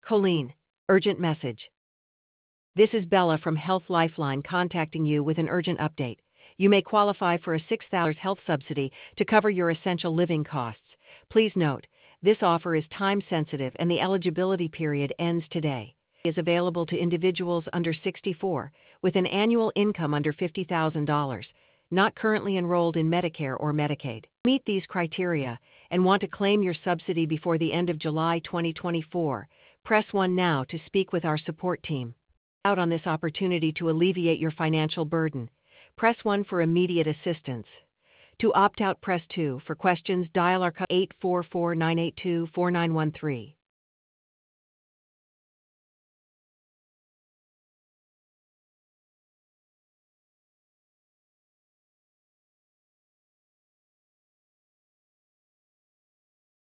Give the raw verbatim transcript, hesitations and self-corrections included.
Colleen, urgent message. This is Bella from Health Lifeline contacting you with an urgent update. You may qualify for a six thousand dollars health subsidy to cover your essential living costs. Please note, this offer is time-sensitive and the eligibility period ends today. It is available to individuals under sixty-four with an annual income under fifty thousand dollars, not currently enrolled in Medicare or Medicaid. Meet these criteria and want to claim your subsidy before the end of July twenty twenty-four. Press one now to speak with our support team. Out on this opportunity to alleviate your financial burden. Press one for immediate assistance. To opt out, press two. For questions, dial our eight four four, nine eight two, four nine one three.